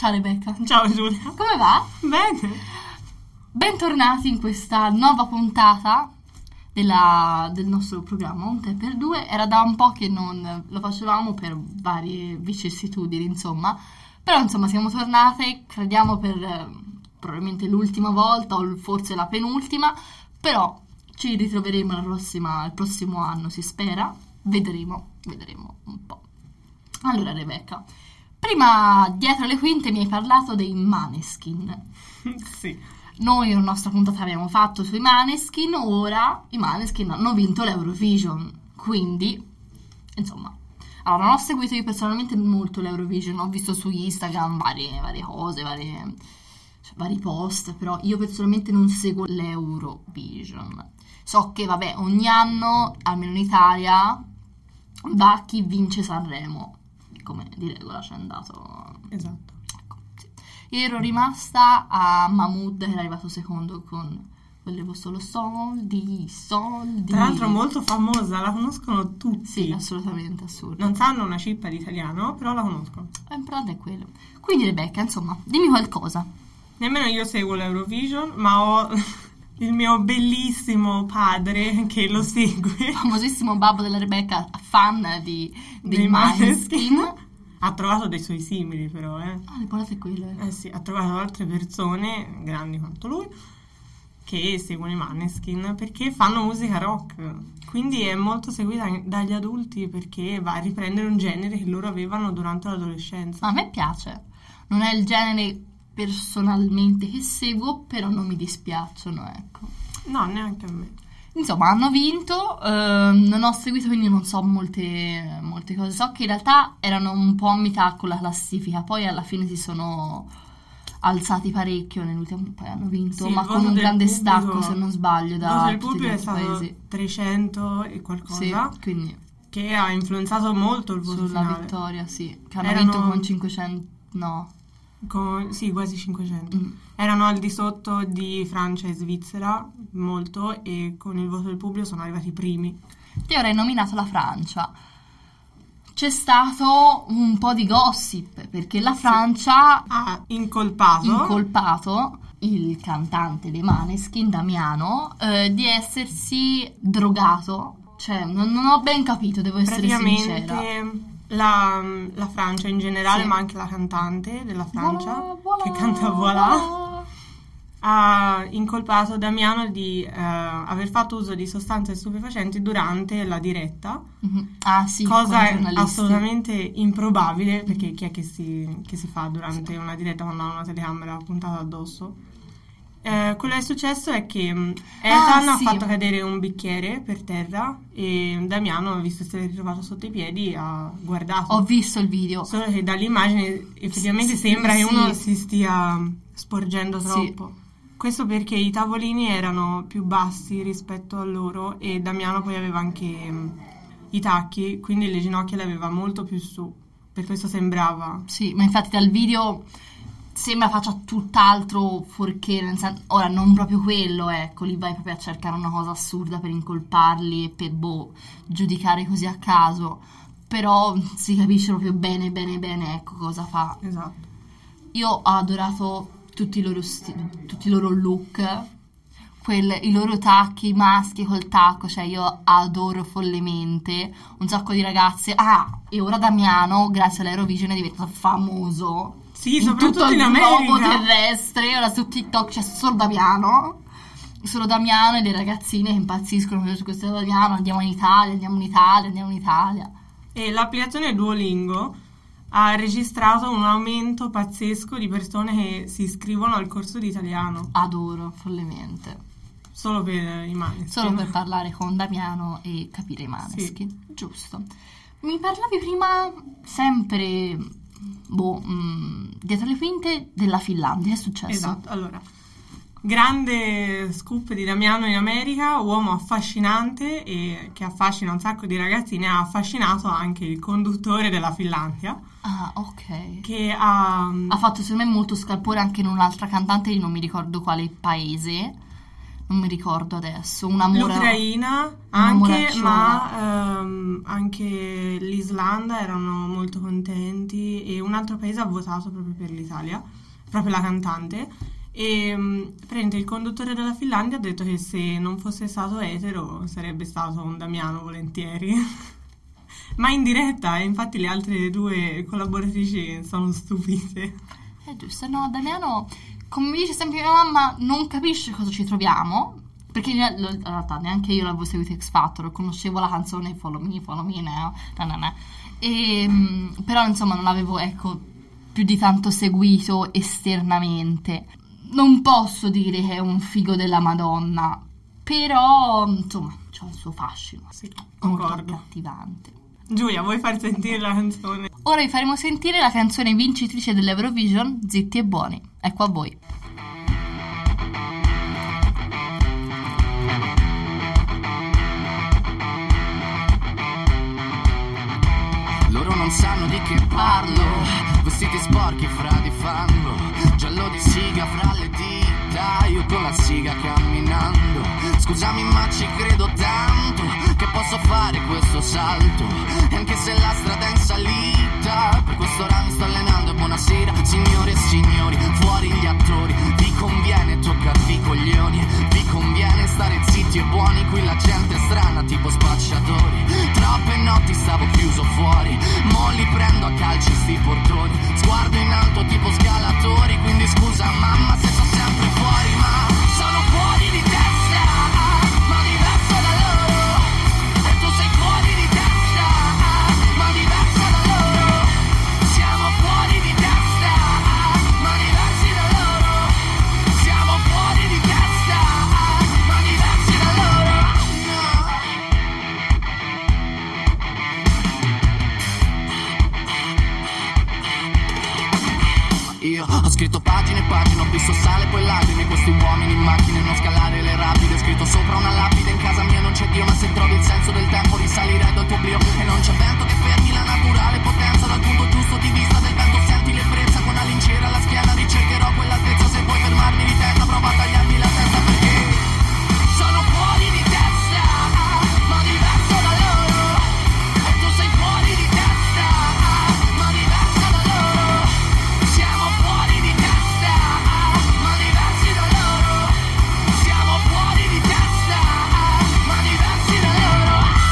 Ciao Rebecca. Ciao Giulia. Come va? Bene. Bentornati in questa nuova puntata del nostro programma Un tè per due. Era da un po' che non lo facevamo per varie vicissitudini, insomma. Però insomma siamo tornate, crediamo per probabilmente l'ultima volta o forse la penultima, però ci ritroveremo il prossimo anno, si spera. Vedremo un po'. Allora Rebecca, prima dietro le quinte mi hai parlato dei Maneskin. Sì. Noi la nostra puntata abbiamo fatto sui Maneskin, ora i Maneskin hanno vinto l'Eurovision, quindi insomma, allora non ho seguito io personalmente molto l'Eurovision, ho visto su Instagram varie cose, vari post, però io personalmente non seguo l'Eurovision. So che vabbè, ogni anno, almeno in Italia, va chi vince Sanremo, come di regola c'è andato. Esatto. Io ero rimasta a Mahmood, che era arrivato secondo con Volevo solo soldi. Tra l'altro molto famosa, la conoscono tutti. Sì, assolutamente, assurdo. Non sanno una cippa di italiano, però la conoscono. Però è quello. Quindi Rebecca, insomma, dimmi qualcosa. Nemmeno io seguo l'Eurovision, ma ho il mio bellissimo padre che lo segue. Il famosissimo babbo della Rebecca, fan dei Maneskin. Ha trovato dei suoi simili però, le parole è quelle. Sì, ha trovato altre persone, grandi quanto lui, che seguono i Maneskin perché fanno musica rock. Quindi è molto seguita dagli adulti perché va a riprendere un genere che loro avevano durante l'adolescenza. A me piace. Non è il genere personalmente che seguo, però non mi dispiacciono, ecco. No, neanche a me. Insomma, hanno vinto, non ho seguito, quindi non so molte cose. So che in realtà erano un po' a metà con la classifica, poi alla fine si sono alzati parecchio nell'ultimo, poi hanno vinto, sì, ma con un grande pubblico, stacco, se non sbaglio, da il tutti gli pubblico altri è stato paesi. 300 e qualcosa, sì, quindi che ha influenzato molto il voto sulla finale. vittoria, sì, che hanno vinto con 500, no. Sì, quasi 500. Erano al di sotto di Francia e Svizzera molto, e con il voto del pubblico sono arrivati primi. Te ora hai nominato la Francia. C'è stato un po' di gossip perché la Francia ha incolpato il cantante dei Maneskin, Damiano, di essersi drogato. Cioè non ho ben capito, devo essere sincera. La Francia in generale, sì, ma anche la cantante della Francia, voilà, che canta Voilà, ha incolpato Damiano di aver fatto uso di sostanze stupefacenti durante la diretta. Sì, cosa assolutamente improbabile, perché chi è che si fa durante una diretta quando ha una telecamera puntata addosso? Quello che è successo è che Ethan ha fatto cadere un bicchiere per terra e Damiano, visto che si è ritrovato sotto i piedi, ha guardato. Ho visto il video. Solo che dall'immagine effettivamente sembra che uno si stia sporgendo troppo. Questo perché i tavolini erano più bassi rispetto a loro e Damiano poi aveva anche i tacchi, quindi le ginocchia le aveva molto più su. Per questo sembrava. Sì, ma infatti dal video sembra faccia tutt'altro fuorché, nel senso, ora non proprio quello, ecco, lì vai proprio a cercare una cosa assurda per incolparli e per giudicare così a caso, però si capisce proprio bene ecco cosa fa. Esatto. Io ho adorato tutti i loro look, i loro tacchi, maschi col tacco, cioè io adoro follemente. Un sacco di ragazze. E ora Damiano, grazie all'Eurovision, è diventato famoso. Sì, in soprattutto tutto in il America. globo terrestre. Ora su TikTok c'è solo Damiano e le ragazzine che impazziscono su questo Damiano. Andiamo in Italia. E l'applicazione Duolingo ha registrato un aumento pazzesco di persone che si iscrivono al corso di italiano. Adoro follemente. Solo per i Maneskin. Solo per parlare con Damiano e capire i Maneskin. Sì. Giusto. Mi parlavi prima sempre dietro le quinte della Finlandia. Che è successo? Esatto, allora, grande scoop di Damiano in America, uomo affascinante e che affascina un sacco di ragazzine. Ha affascinato anche il conduttore della Finlandia. Ok. Che ha fatto secondo me molto scalpore anche in un'altra cantante di non mi ricordo quale paese. non mi ricordo adesso, un amore... L'Ucraina anche, ma anche l'Islanda erano molto contenti e un altro paese ha votato proprio per l'Italia, proprio la cantante, e praticamente il conduttore della Finlandia ha detto che se non fosse stato etero sarebbe stato un Damiano volentieri. Ma in diretta, e infatti le altre 2 collaboratrici sono stupite. È giusto, no, Damiano, come mi dice sempre mia mamma, non capisce cosa ci troviamo, perché in realtà neanche io l'avevo seguito X Factor, conoscevo la canzone Follow Me, però insomma non l'avevo, ecco, più di tanto seguito esternamente. Non posso dire che è un figo della Madonna, però insomma c'ha il suo fascino, Sì, molto concordo. accattivante. Giulia, vuoi far sentire la canzone? Ora vi faremo sentire la canzone vincitrice dell'Eurovision, Zitti e Buoni. Ecco a voi. Loro non sanno di che parlo, vestiti sporchi fra di fango, giallo di siga fra le dita, io con la siga camminando. Scusami ma ci credo tanto che posso fare questo salto, e anche se la strada è in salita, per questo ora mi sto allenando. E buonasera signore e signori, fuori gli attori, vi conviene toccarvi i coglioni, vi conviene stare zitti e buoni, qui la gente è strana tipo spacciatori. Troppe notti stavo chiuso fuori, mo li prendo a calci sti portoni, sguardo in alto tipo scalatori, quindi scusa mamma se sono sempre fuori, ma sono fuori di testa, ma diverso da loro, e tu sei fuori di testa, ma diverso da loro, siamo fuori di testa, ma diversi da loro, siamo fuori di testa, ma diversi da loro, Io ho scritto pagine e pagine, ho visto sale poi lacrime, questi uomini in macchine, non scalare le rapide, scritto sopra una lapide, in casa mia non c'è Dio, ma se trovi il senso del tempo risalirai dal tuo oblio, e non c'è vento che fermi la naturale potenza, dal punto giusto di vista del vento senti l'ebbrezza, con la lincera alla schiena ricercherò quell'altezza, se puoi fermarmi di testa prova a tagliarmi la testa, perché sono fuori di testa, ma diverso da loro, e tu sei fuori di testa, ma diversa da loro, siamo fuori di testa, ma diversi da loro, siamo fuori di testa, ma diversi da loro.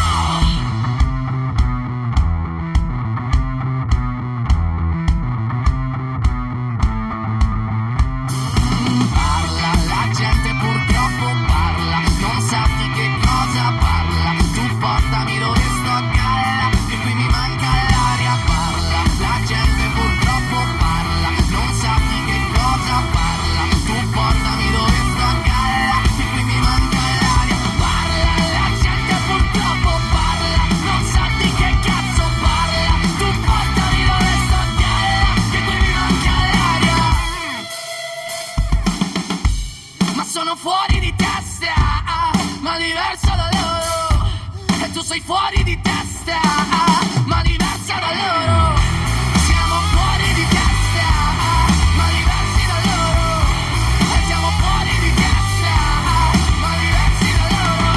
Parla, la gente purtroppo parla, non sa di che cosa parla, tu portami dove sto a galla, che qui mi manca l'aria, parla, la gente purtroppo parla, non sa di che cosa parla, tu portami dove sto a galla, che qui mi manca l'aria, parla, la gente purtroppo parla, non sa di che cazzo parla, tu portami dove sto a galla, che qui mi manca l'aria. Ma sono fuori di testa, ma diverso da loro, e tu sei fuori di testa, ma diversa da loro, siamo fuori di testa, ma diversi da loro, e siamo fuori di testa, ma diversi da loro.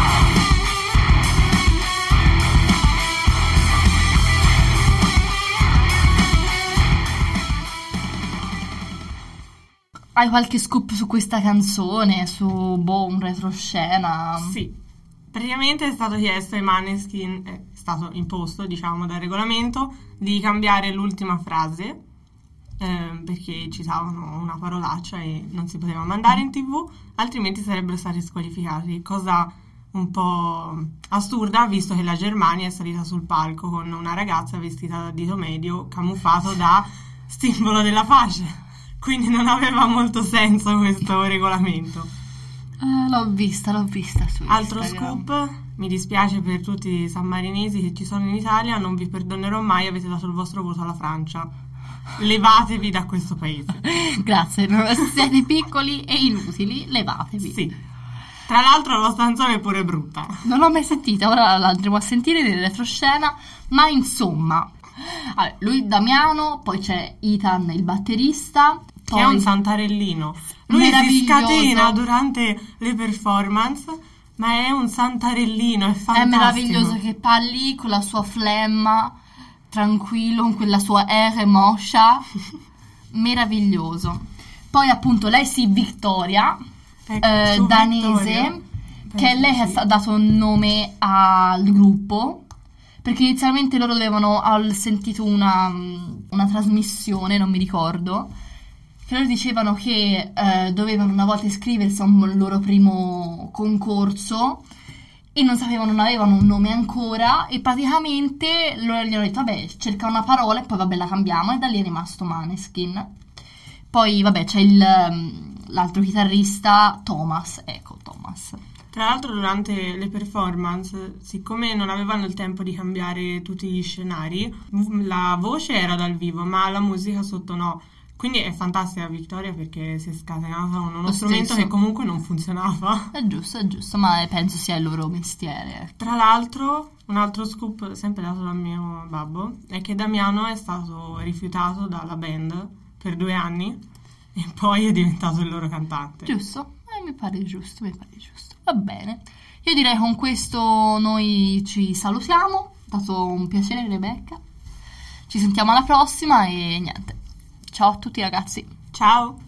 Hai qualche scoop su questa canzone, su un retroscena? Sì, praticamente è stato chiesto ai Maneskin, è stato imposto, diciamo, dal regolamento, di cambiare l'ultima frase, perché citavano una parolaccia e non si poteva mandare in TV, altrimenti sarebbero stati squalificati, cosa un po' assurda, visto che la Germania è salita sul palco con una ragazza vestita da dito medio, camuffato da simbolo della pace. Quindi non aveva molto senso questo regolamento. L'ho vista su Altro Instagram. scoop, mi dispiace per tutti i sammarinesi che ci sono in Italia, non vi perdonerò mai, avete dato il vostro voto alla Francia. Levatevi da questo paese. Grazie, siete piccoli e inutili, levatevi. Sì. Tra l'altro la vostra canzone è pure brutta. Non l'ho mai sentita, ora la andremo a sentire nel retroscena, ma insomma, lui Damiano, poi c'è Ethan il batterista, che è un santarellino. Lui si scatena durante le performance, ma è un santarellino, è fantastico. È meraviglioso che parli lì con la sua flemma, tranquillo, con quella sua R moscia, meraviglioso. Poi appunto lei Victoria, danese, che lei ha dato un nome al gruppo, perché inizialmente loro dovevano, ho sentito una trasmissione, non mi ricordo, che loro dicevano che dovevano una volta iscriversi a un loro primo concorso e non avevano un nome ancora, e praticamente loro gli hanno detto vabbè, cerca una parola e poi vabbè la cambiamo, e da lì è rimasto Maneskin. Poi vabbè c'è l'altro chitarrista Thomas. Tra l'altro durante le performance, siccome non avevano il tempo di cambiare tutti gli scenari, la voce era dal vivo ma la musica sotto no. Quindi è fantastica Victoria, perché si è scatenata con uno strumento che comunque non funzionava. È giusto, ma penso sia il loro mestiere. Tra l'altro, un altro scoop sempre dato dal mio babbo è che Damiano è stato rifiutato dalla band per 2 anni e poi è diventato il loro cantante. Giusto, mi pare giusto. Va bene. Io direi con questo noi ci salutiamo. È stato un piacere, Rebecca. Ci sentiamo alla prossima e niente. Ciao a tutti ragazzi. Ciao.